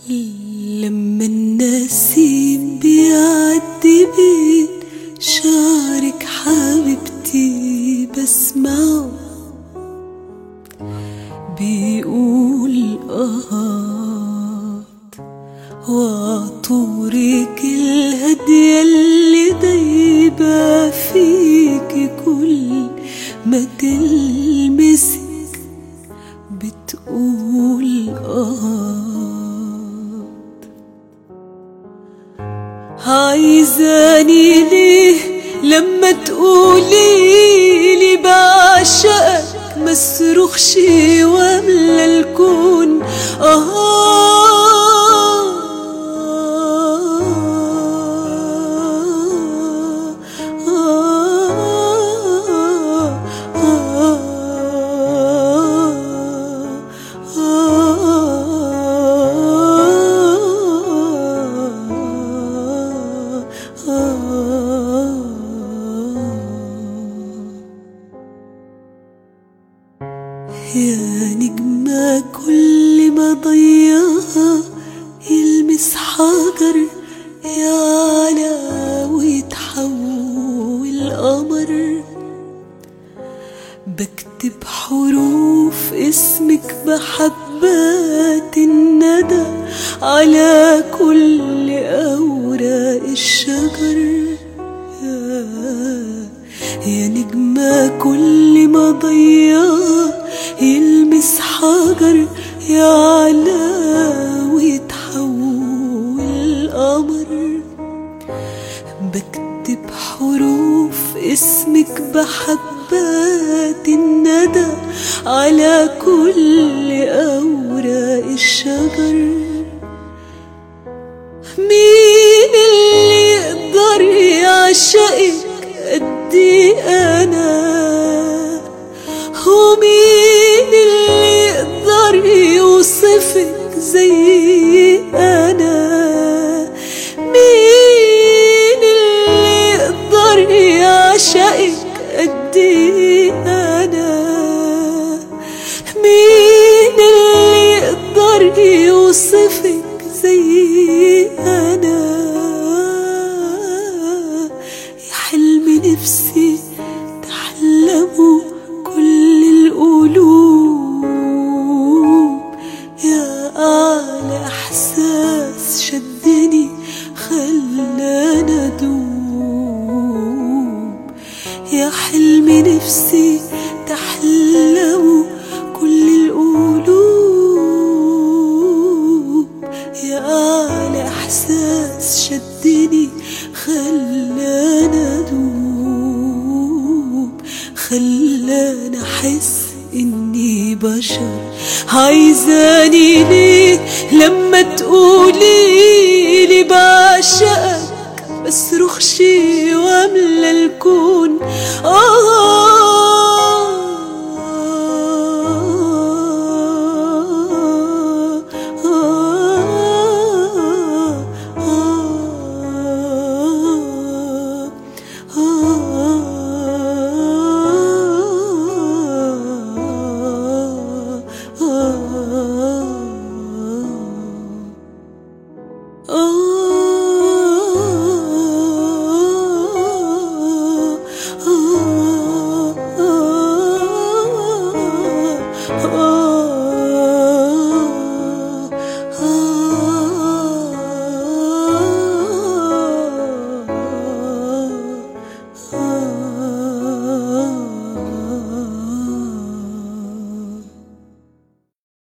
لما النسيم بيعدي بين شعرك حبيبتي بسمعه بيقول وعطورك الهادية اللي دايبة فيكي كل ما تلمسك بتقول عايزاني ليه لما تقوليلي بعشقك مصرخش واملى الكون يا نجمة كل ما ضيعها يلمس حجر يعلى ويتحول قمر بكتب حروف اسمك بحبات الندى على كل أوراق الشجر يا نجمة كل ما ضيعها يلمس حجر يعلى ويتحول قمر بكتب حروف اسمك بحبات الندى على كل أوراق الشجر مين اللي يقدر يعشقك قدي أنا ومين اللي يقدر يوصفك زي أنا مين اللي يقدر يعشقك قدي أنا مين اللي يقدر يوصفك زي أنا يا حلم نفسي تحلموا كل القلوب يا أعلى إحساس شدني خلاني أدوب يا حلم نفسي تحلموا كل القلوب يا أعلى إحساس شدني خلاني أدوب خلاني أحس إني بشر عايزاني ليه لما تقوليلي بعشقك بصرخش واملى الكون